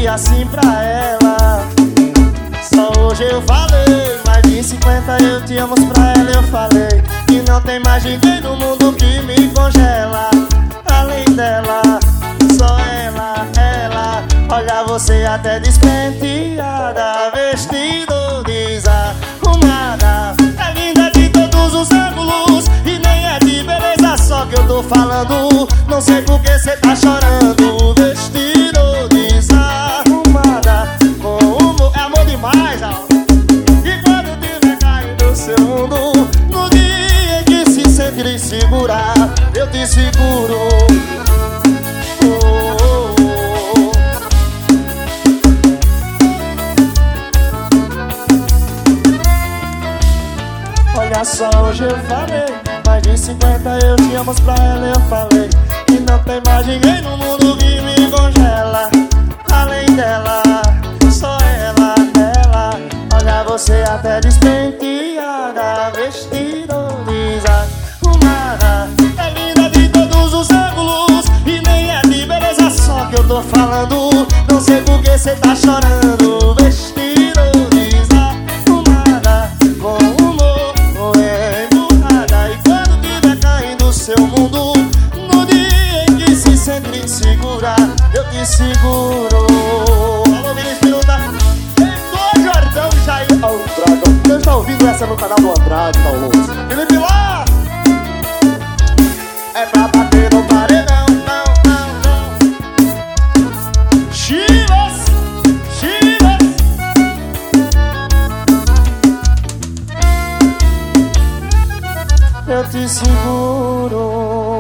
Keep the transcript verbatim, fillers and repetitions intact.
assim pra ela. Só hoje eu falei, mais de cinquenta eu te amo pra ela eu falei. E não tem mais ninguém no mundo que me congela. Além dela, só ela, ela. Olha você até despenteada, vestido desarrumada. É linda de todos os ângulos e nem é de beleza só que eu tô falando. Não sei por que cê tá chorando, vestido desarrumada. Com humor, é amor demais, ó. E quando tiver caindo no seu mundo, no dia em que se sentir insegurar, eu te seguro. Olha só, hoje eu falei, mais de cinquenta eu te amo pra ela eu falei. E não tem mais ninguém no mundo que me congela. Além dela, só ela, ela. Olha você até despenteada, vestido desarrumada. É linda de todos os ângulos e nem é de beleza só que eu tô falando. Não sei por que cê tá chorando, vestido desarrumada. Com seu mundo, no dia em que se sente insegura, eu te seguro. Alô, Vinícius Piruta, Heitor Jordão e Jair Andrade. Você está ouvindo essa no canal do Andrade, tá louco? Felipe lá! É pra bater no paredão, não, não, não. Chivas, Chivas. Eu te seguro.